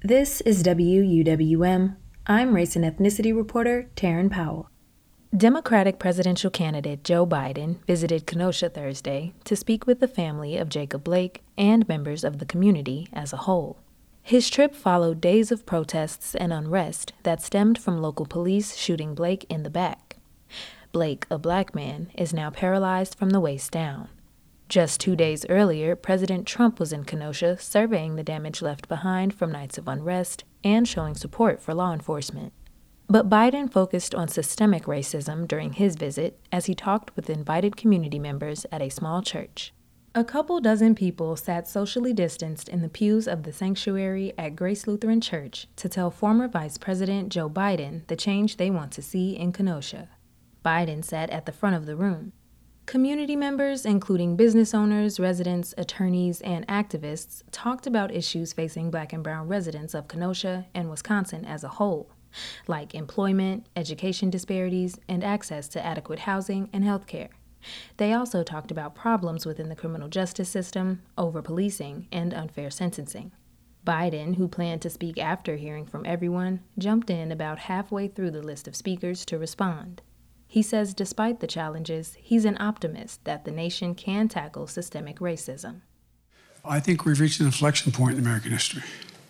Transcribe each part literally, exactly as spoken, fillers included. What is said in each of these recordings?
This is W U W M. I'm race and ethnicity reporter Taryn Powell. Democratic presidential candidate Joe Biden visited Kenosha Thursday to speak with the family of Jacob Blake and members of the community as a whole. His trip followed days of protests and unrest that stemmed from local police shooting Blake in the back. Blake, a black man, is now paralyzed from the waist down. Just two days earlier, President Trump was in Kenosha surveying the damage left behind from nights of unrest and showing support for law enforcement. But Biden focused on systemic racism during his visit as he talked with invited community members at a small church. A couple dozen people sat socially distanced in the pews of the sanctuary at Grace Lutheran Church to tell former Vice President Joe Biden the change they want to see in Kenosha. Biden sat at the front of the room. Community members, including business owners, residents, attorneys, and activists, talked about issues facing Black and brown residents of Kenosha and Wisconsin as a whole, like employment, education disparities, and access to adequate housing and health care. They also talked about problems within the criminal justice system, over-policing, and unfair sentencing. Biden, who planned to speak after hearing from everyone, jumped in about halfway through the list of speakers to respond. He says despite the challenges, he's an optimist that the nation can tackle systemic racism. I think we've reached an inflection point in American history.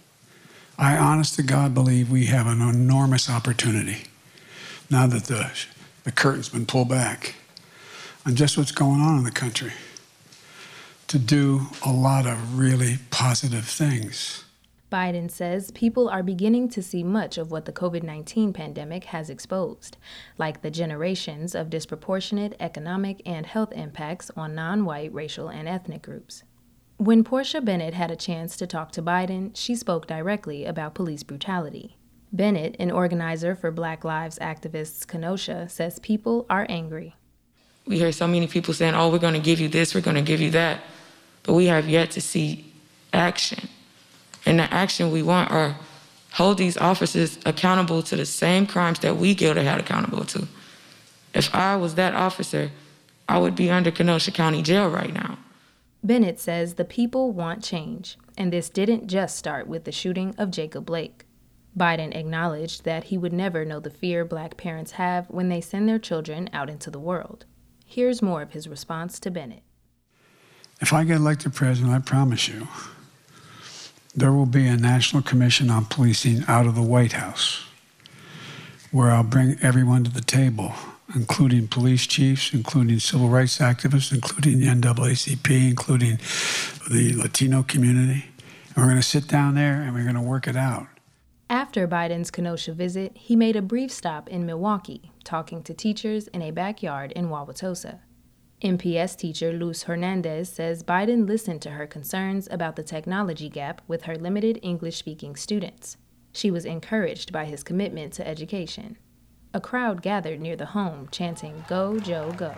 I honest to God believe we have an enormous opportunity now that the, the curtain's been pulled back on just what's going on in the country to do a lot of really positive things. Biden says people are beginning to see much of what the covid nineteen pandemic has exposed, like the generations of disproportionate economic and health impacts on non-white racial and ethnic groups. When Portia Bennett had a chance to talk to Biden, she spoke directly about police brutality. Bennett, an organizer for Black Lives Activists Kenosha, says people are angry. We hear so many people saying, oh, we're going to give you this, we're going to give you that, but we have yet to see action. And the action we want are hold these officers accountable to the same crimes that we get held accountable to. If I was that officer, I would be under Kenosha County Jail right now. Bennett says the people want change, and this didn't just start with the shooting of Jacob Blake. Biden acknowledged that he would never know the fear Black parents have when they send their children out into the world. Here's more of his response to Bennett. If I get elected president, I promise you, there will be a National Commission on Policing out of the White House, where I'll bring everyone to the table, including police chiefs, including civil rights activists, including the N double A C P, including the Latino community. And we're going to sit down there and we're going to work it out. After Biden's Kenosha visit, he made a brief stop in Milwaukee, talking to teachers in a backyard in Wauwatosa. M P S teacher Luz Hernandez says Biden listened to her concerns about the technology gap with her limited English-speaking students. She was encouraged by his commitment to education. A crowd gathered near the home, chanting, "Go, Joe, go."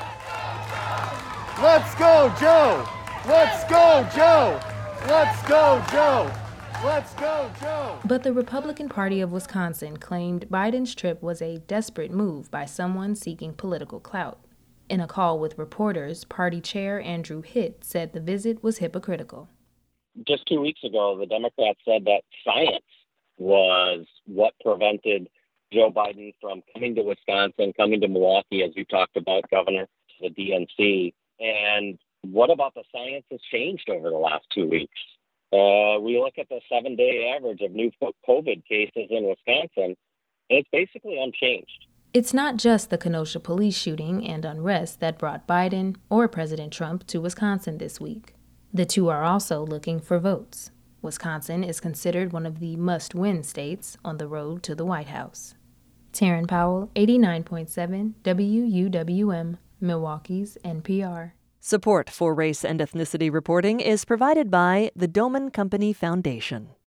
Let's go, Joe! Let's go, Joe! Let's go, Joe! Let's go, Joe! But the Republican Party of Wisconsin claimed Biden's trip was a desperate move by someone seeking political clout. In a call with reporters, party chair Andrew Hitt said the visit was hypocritical. Just two weeks ago, the Democrats said that science was what prevented Joe Biden from coming to Wisconsin, coming to Milwaukee, as you talked about, Governor, to the D N C. And what about the science has changed over the last two weeks? Uh, we look at the seven-day average of new COVID cases in Wisconsin, and it's basically unchanged. It's not just the Kenosha police shooting and unrest that brought Biden or President Trump to Wisconsin this week. The two are also looking for votes. Wisconsin is considered one of the must-win states on the road to the White House. Taryn Powell, eighty-nine point seven W U W M, Milwaukee's N P R. Support for race and ethnicity reporting is provided by the Doman Company Foundation.